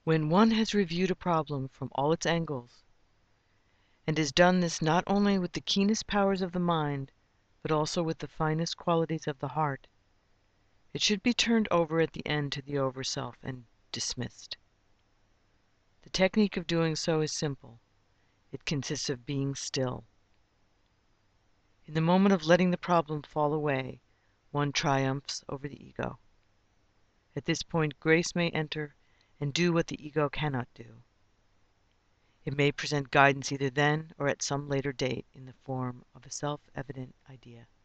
When one has reviewed a problem from all its angles, and has done this not only with the keenest powers of the mind, but also with the finest qualities of the heart, it should be turned over at the end to the Overself and dismissed. The technique of doing so is simple. It consists of being still. In the moment of letting the problem fall away, one triumphs over the ego. At this point, grace may enter and do what the ego cannot do. It may present guidance either then or at some later date in the form of a self-evident idea.